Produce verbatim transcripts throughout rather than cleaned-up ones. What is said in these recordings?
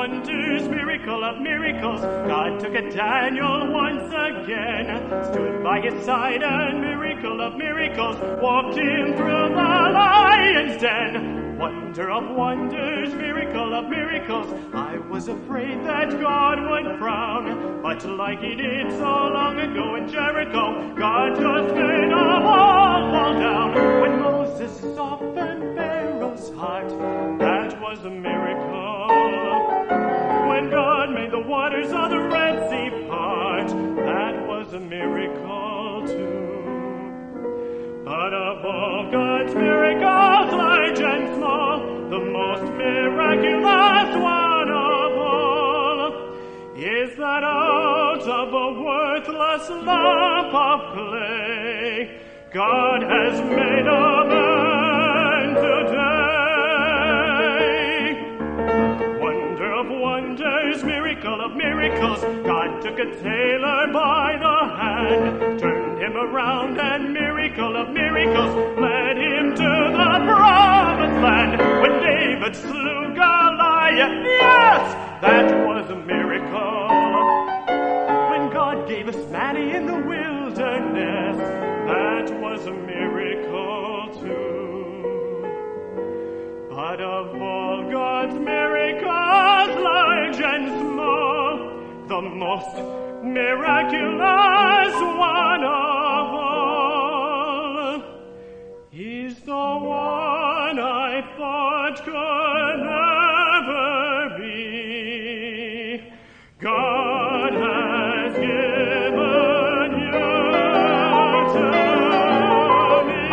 wonders, miracle of miracles. God took a Daniel once again, stood by his side, and miracle of miracles, walked him through the lion's den. Wonder of wonders, miracle of miracles. I was afraid that God would frown, but like he did so long ago in Jericho, God just made a wall fall down. When Moses softened Pharaoh's heart, that was a miracle. When God made the waters of the Red Sea part, that was a miracle too. But of all God's miracles, large and small, the most miraculous one of all is that out of a worthless lump of clay, God has made a man today. Wonder of wonders, miracle of miracles, God took a tailor by the hand, turned him around, and miracle of miracles, led him to the promised land. When David slew Goliath, yes, that was a miracle. When God gave us manna in the wilderness, that was a miracle too. But of all God's miracles, large and small, the most miraculous one of all is the one I thought could never be. God has given you to me.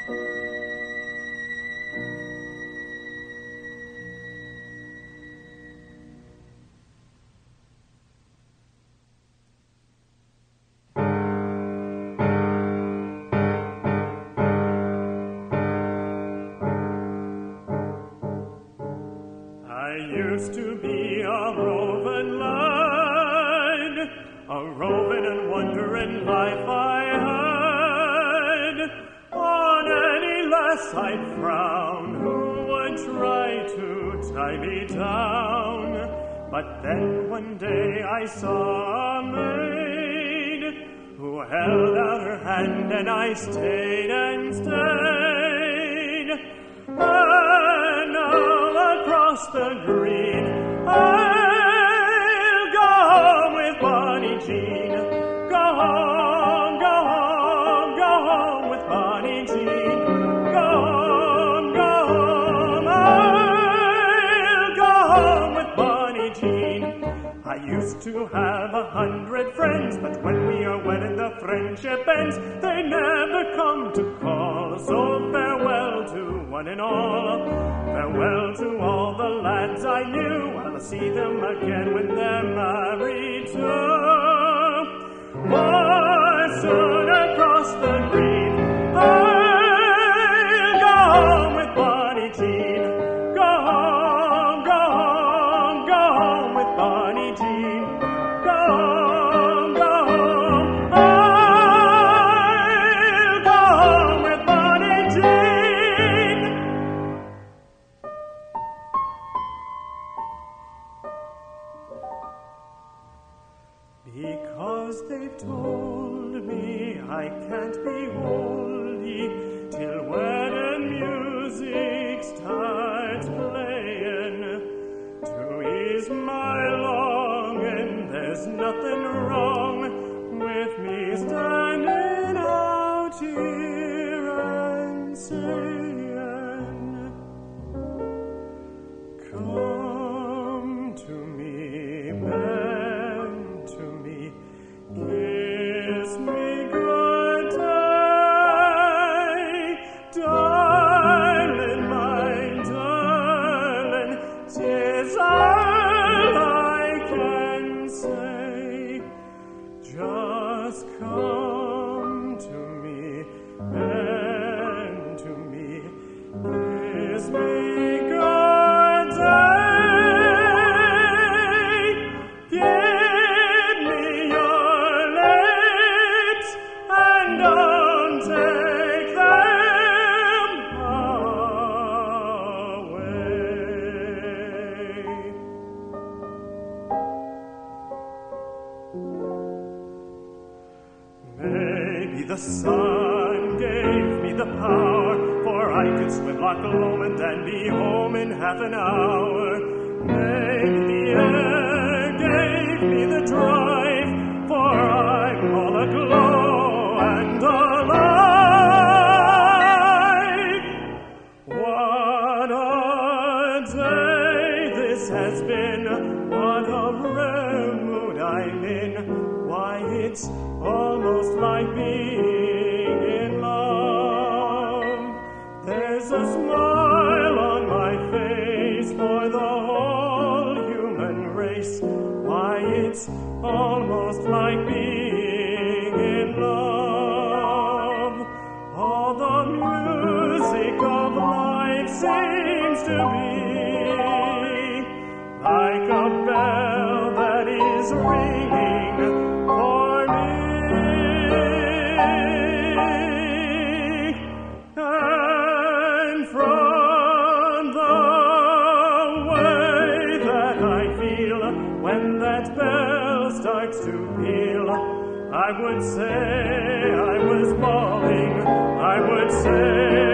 Used to be a roving lad, a roving and wandering life I had. On any lass I'd frown who would try to tie me down. But then one day I saw a maid who held out her hand, and I stayed and stayed. And now across the green I'll go home with Bonnie Jean. Go home, go home, go home with Bonnie Jean. Go home, go home, I'll go home with Bonnie Jean. I used to have a hundred friends, but when we are wedded the friendship ends. They never come to call, so farewell to one and all. Farewell to all the lads I knew. I'll see them again when they're married too. For soon across the green I'll go home with Bonnie Jean. Go home, go home, go home with Bonnie Jean. Go home, go home, I'll go home with Bonnie Jean. Because they've told me I can't be holy till when the music starts playing. To ease my longing, there's nothing wrong with me standing out here and saying, come to me, bend to me, kiss me good day, darling, my darling, 'tis all I can say. Just come to me, bend to me, kiss me good day, give me your lips and don't take them away. Maybe the sun gave me the power, for I could swim like a Lomond and be home in half an hour. Maybe the air gave me the drive, for I'm all aglow and alive. What a day this has been, what a rare mood I'm in. Why, it's almost like being in love. There's a smile on my face for the whole human race. Why, it's almost like being in love. All the music of life seems to be like a bell that is ringing for me. And from the way that I feel when that bell starts to peal, I would say I was falling, I would say